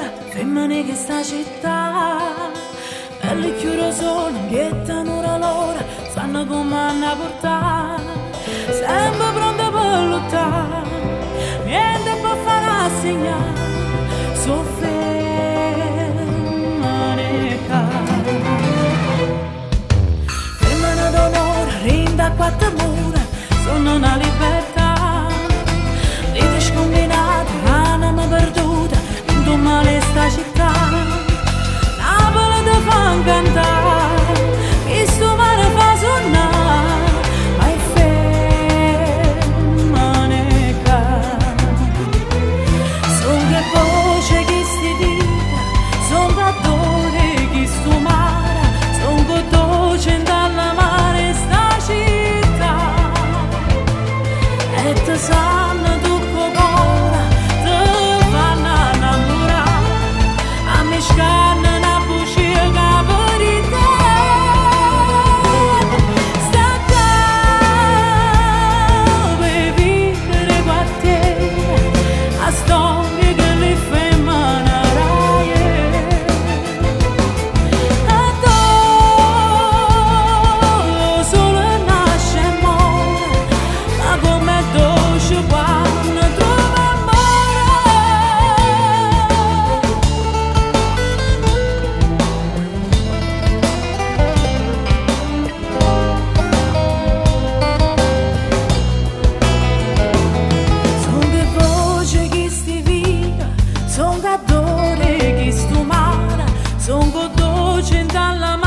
d'amore, femmine che sta città, belli chiuro solo, ghiettano ora l'ora, sanno come hanno portare, sempre pronta per lottare, niente può far assegnare, femmine d'onore, rinda a quattro mura, sono una libertà, vita scombinata, anima perduta, in un male sta città, Napoli ti fa incantare, questo mare fa suonare, ma è femmine son che voce che si vita, son battore che sto mare, son che dolce dalla mare sta città, e te sanno tutto cuore, te vanno a innamorare, a me scanna una buccia che per te, sta qua per vivere con te, a storia che le femmine raie, a te solo nasce e muore, ma come dolce quando trova amore. Son che voce che sti vita, son che adore che sto mare, son che dolce dalla